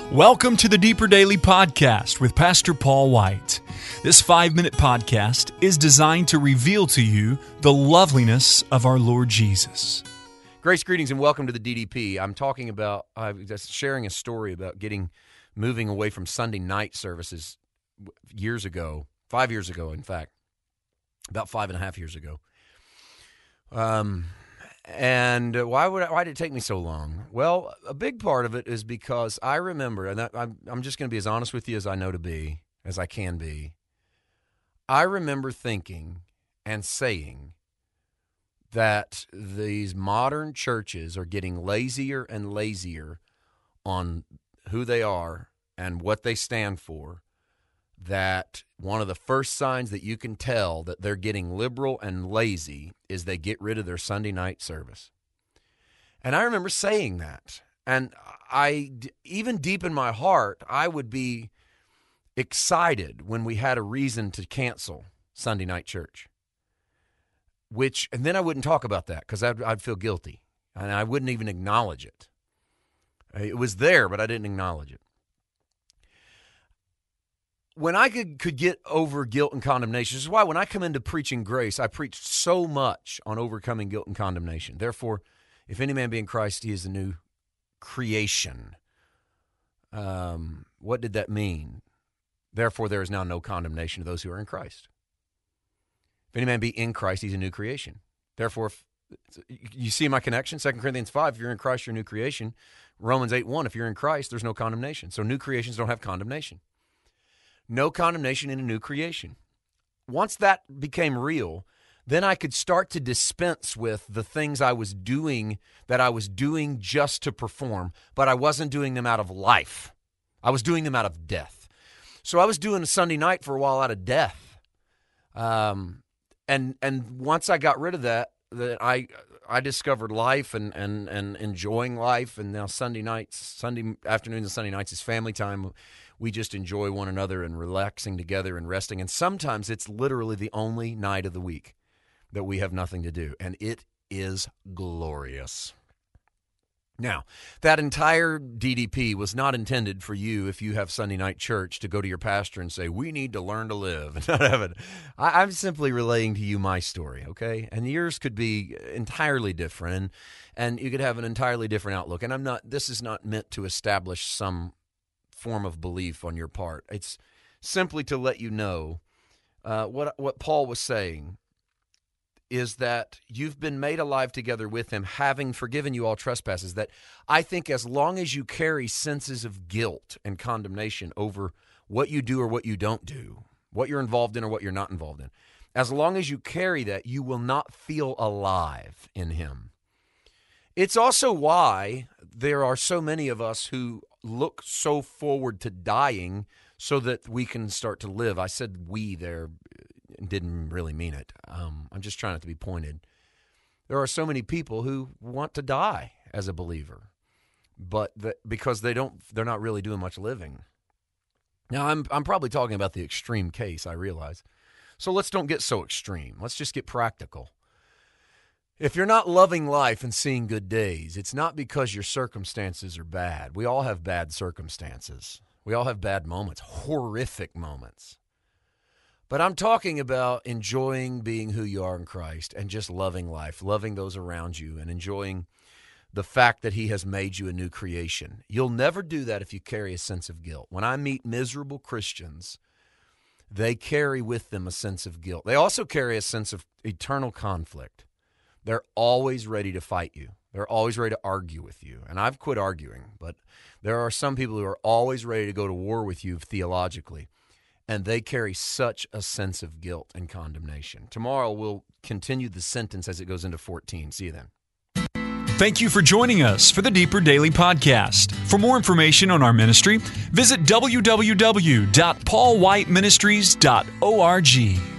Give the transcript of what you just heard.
Welcome to the Deeper Daily Podcast with Pastor Paul White. This 5-minute podcast is designed to reveal to you the loveliness of our Lord Jesus. Grace, greetings, and welcome to the DDP. I'm sharing a story about moving away from Sunday night services years ago, 5 years ago, in fact, about 5.5 years ago. And why did it take me so long? Well, a big part of it is because I remember, and I'm just going to be as honest with you as I can be. I remember thinking and saying that these modern churches are getting lazier and lazier on who they are and what they stand for, that one of the first signs that you can tell that they're getting liberal and lazy is they get rid of their Sunday night service. And I remember saying that. And even deep in my heart, I would be excited when we had a reason to cancel Sunday night church. And then I wouldn't talk about that because I'd feel guilty. And I wouldn't even acknowledge it. It was there, but I didn't acknowledge it. When I could get over guilt and condemnation, this is why when I come into preaching grace, I preach so much on overcoming guilt and condemnation. Therefore, if any man be in Christ, he is a new creation. What did that mean? Therefore, there is now no condemnation to those who are in Christ. If any man be in Christ, he's a new creation. Therefore, you see my connection? 2 Corinthians 5, if you're in Christ, you're a new creation. Romans 8:1, if you're in Christ, there's no condemnation. So new creations don't have condemnation. No condemnation in a new creation. Once that became real, then I could start to dispense with the things I was doing just to perform, but I wasn't doing them out of life. I was doing them out of death. So I was doing a Sunday night for a while out of death. And once I got rid of that I discovered life and enjoying life. And now Sunday afternoons and Sunday nights is family time. We just enjoy one another and relaxing together and resting. And sometimes it's literally the only night of the week that we have nothing to do. And it is glorious. Now, that entire DDP was not intended for you, if you have Sunday night church, to go to your pastor and say, we need to learn to live and not have it. I'm simply relaying to you my story, okay? And yours could be entirely different, and you could have an entirely different outlook. And this is not meant to establish some form of belief on your part. It's simply to let you know what Paul was saying is that you've been made alive together with him, having forgiven you all trespasses. That I think as long as you carry senses of guilt and condemnation over what you do or what you don't do, what you're involved in or what you're not involved in, as long as you carry that, you will not feel alive in him. It's also why there are so many of us who look so forward to dying so that we can start to live. I said we there, didn't really mean it. I'm just trying it to be pointed. There are so many people who want to die as a believer, but because they're not really doing much living. Now, I'm probably talking about the extreme case, I realize. So let's don't get so extreme. Let's just get practical. If you're not loving life and seeing good days, it's not because your circumstances are bad. We all have bad circumstances. We all have bad moments, horrific moments. But I'm talking about enjoying being who you are in Christ and just loving life, loving those around you, and enjoying the fact that he has made you a new creation. You'll never do that if you carry a sense of guilt. When I meet miserable Christians, they carry with them a sense of guilt. They also carry a sense of eternal conflict. They're always ready to fight you. They're always ready to argue with you. And I've quit arguing, but there are some people who are always ready to go to war with you theologically. And they carry such a sense of guilt and condemnation. Tomorrow we'll continue the sentence as it goes into 14. See you then. Thank you for joining us for the Deeper Daily Podcast. For more information on our ministry, visit www.paulwhiteministries.org.